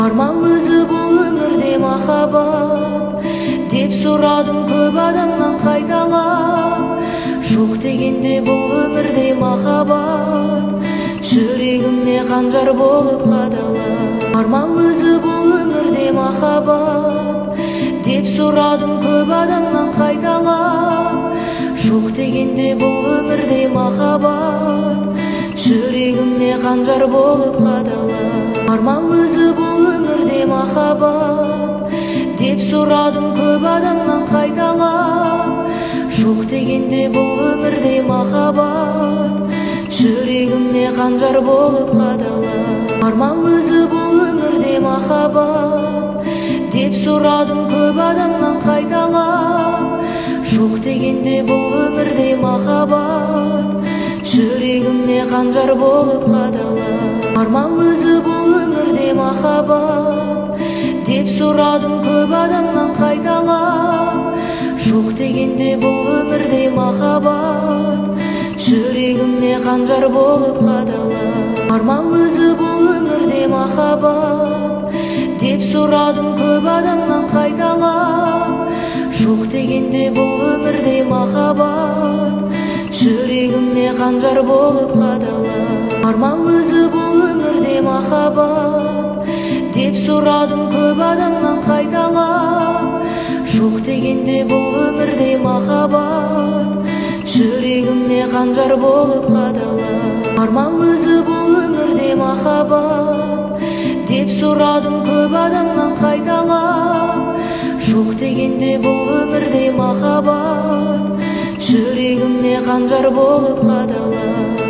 Бар ма өзі бұл өмірде махаббат деп сұрадым көп адамнан қайталап. Жоқ дегенде бұл өмірде махаббат жүрегіме қанжар болып қадалып. Бар ма өзі бұл өмірде махаббат деп сұрадым көп адамнан қайталап. Жоқ дегенде бұл өмірде махаббат жүрегіме қанжар болып қадалып. Бар ма өзі бұл өмірде махаббат деп сұрадым көп адамнан қайталап. Жоқ дегенде бұл өмірде махаббат жүрегіме қанжар болып қадалып. Бар ма өзі бұл өмірде махаббат деп сұрадым көп адамнан қайталап. Жоқ дегенде бұл өмірде махаббат жүрегіме қанжар болып қадалып. Бар ма өзі бұл өмірде махаббат деп сұрадым көп адамнан қайталап. Жоқ дегенде бұл өмірде махаббат жүрегіме қанжар болып қадалып. Бар ма өзі бұл өмірде махаббат деп сұрадым көп адамнан қайталап. Жоқ дегенде бұл өмірде махаббат жүрегіме қанжар болып қадалып. Бар ма өзі бұл өмірде махаббат деп сұрадым көп адамнан қайталап. Жоқ дегенде бұл өмірде махаббат жүрегіме қанжар болып қадалып. Бар ма өзі бұл өмірде махаббат деп сұрадым көп адамнан қайталап. Жоқ дегенде бұл өмірде махаббат жүрегіме қанжар болып қадалып.